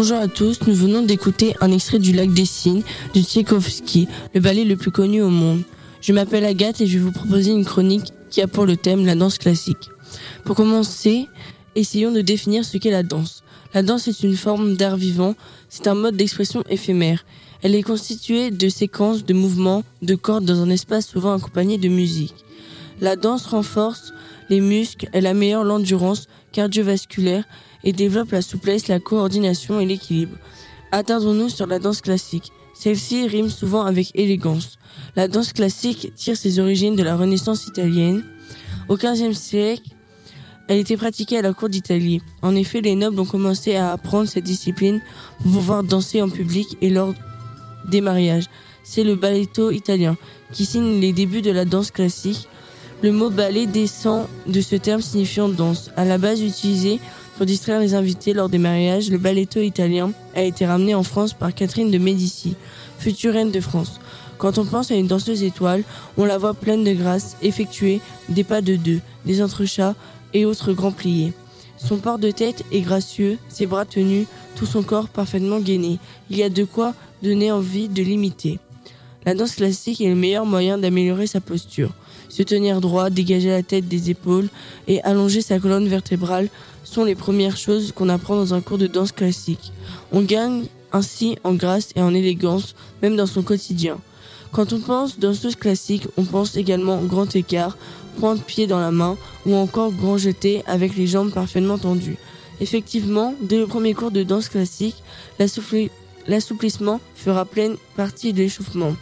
Bonjour à tous, nous venons d'écouter un extrait du Lac des Cygnes de Tchaïkovski, le ballet le plus connu au monde. Je m'appelle Agathe et je vais vous proposer une chronique qui a pour le thème la danse classique. Pour commencer, essayons de définir ce qu'est la danse. La danse est une forme d'art vivant, c'est un mode d'expression éphémère. Elle est constituée de séquences, de mouvements, de cordes dans un espace souvent accompagné de musique. La danse renforce les muscles, elle améliore l'endurance cardiovasculaire et développe la souplesse, la coordination et l'équilibre. Attardons-nous sur la danse classique. Celle-ci rime souvent avec élégance. La danse classique tire ses origines de la Renaissance italienne. Au XVe siècle, elle était pratiquée à la cour d'Italie. En effet, les nobles ont commencé à apprendre cette discipline pour pouvoir danser en public et lors des mariages. C'est le balletto italien qui signe les débuts de la danse classique. Le mot ballet descend de ce terme signifiant danse. À la base utilisé pour distraire les invités lors des mariages, le balletto italien a été ramené en France par Catherine de Médicis, future reine de France. Quand on pense à une danseuse étoile, on la voit pleine de grâce, effectuer des pas de deux, des entrechats et autres grands pliés. Son port de tête est gracieux, ses bras tenus, tout son corps parfaitement gainé. Il y a de quoi donner envie de l'imiter. La danse classique est le meilleur moyen d'améliorer sa posture. Se tenir droit, dégager la tête des épaules et allonger sa colonne vertébrale sont les premières choses qu'on apprend dans un cours de danse classique. On gagne ainsi en grâce et en élégance, même dans son quotidien. Quand on pense danseuse classique, on pense également grand écart, pointe-pied dans la main ou encore grand jeté avec les jambes parfaitement tendues. Effectivement, dès le premier cours de danse classique, l'assouplissement fera pleine partie de l'échauffement.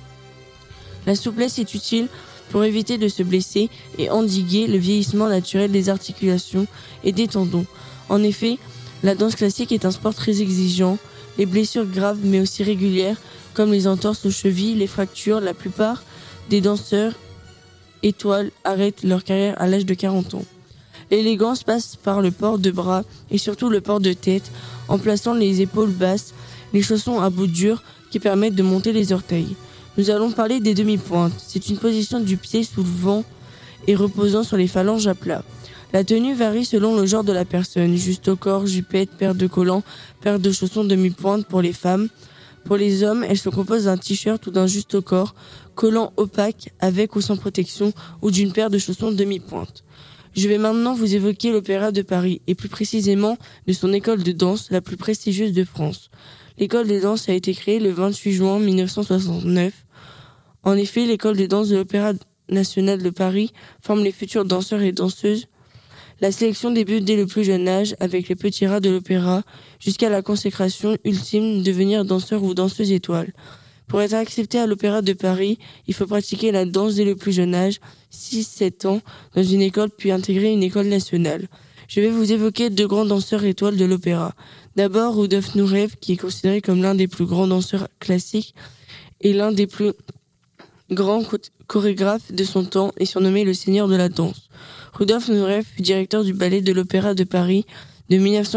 La souplesse est utile pour éviter de se blesser et endiguer le vieillissement naturel des articulations et des tendons. En effet, la danse classique est un sport très exigeant. Les blessures graves mais aussi régulières, comme les entorses aux chevilles, les fractures, la plupart des danseurs étoiles arrêtent leur carrière à l'âge de 40 ans. L'élégance passe par le port de bras et surtout le port de tête, en plaçant les épaules basses, les chaussons à bout dur qui permettent de monter les orteils. Nous allons parler des demi-pointes. C'est une position du pied soulevant et reposant sur les phalanges à plat. La tenue varie selon le genre de la personne. Juste au corps, jupette, paire de collants, paire de chaussons demi-pointe pour les femmes. Pour les hommes, elle se compose d'un t-shirt ou d'un juste au corps, collant opaque avec ou sans protection ou d'une paire de chaussons demi-pointe. Je vais maintenant vous évoquer l'Opéra de Paris et plus précisément de son école de danse la plus prestigieuse de France. L'école de danse a été créée le 28 juin 1969. En effet, l'école de danse de l'Opéra national de Paris forme les futurs danseurs et danseuses. La sélection débute dès le plus jeune âge avec les petits rats de l'opéra jusqu'à la consécration ultime devenir danseur ou danseuse étoile. Pour être accepté à l'Opéra de Paris, il faut pratiquer la danse dès le plus jeune âge, 6-7 ans, dans une école puis intégrer une école nationale. Je vais vous évoquer deux grands danseurs étoiles de l'opéra. D'abord, Rudolf Nureyev, qui est considéré comme l'un des plus grands danseurs classiques et l'un des plus grands chorégraphes de son temps et surnommé le Seigneur de la danse. Rudolf Nureyev fut directeur du ballet de l'Opéra de Paris de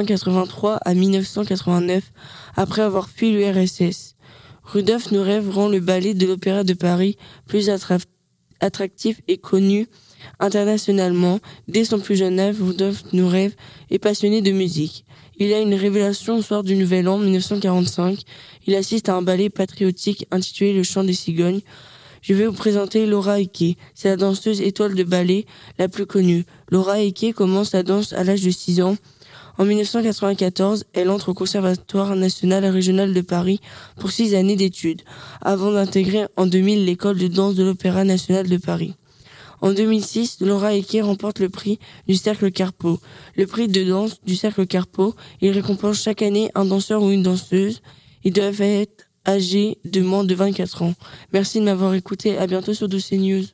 1983 à 1989, après avoir fui l'URSS. Rudolf Nureyev rend le ballet de l'Opéra de Paris plus attractif et connu internationalement. Dès son plus jeune âge, Rudolf Nureyev est passionné de musique. Il a une révélation au soir du Nouvel An 1945. Il assiste à un ballet patriotique intitulé Le Chant des Cigognes. Je vais vous présenter Laura Eke. C'est la danseuse étoile de ballet la plus connue. Laura Eke commence la danse à l'âge de 6 ans. En 1994, elle entre au Conservatoire national et régional de Paris pour 6 années d'études, avant d'intégrer en 2000 l'école de danse de l'Opéra national de Paris. En 2006, Laura Eke remporte le prix du Cercle Carpeau. Le prix de danse du Cercle Carpeau, il récompense chaque année un danseur ou une danseuse. Ils doivent être âgés de moins de 24 ans. Merci de m'avoir écouté. À bientôt sur Douce News.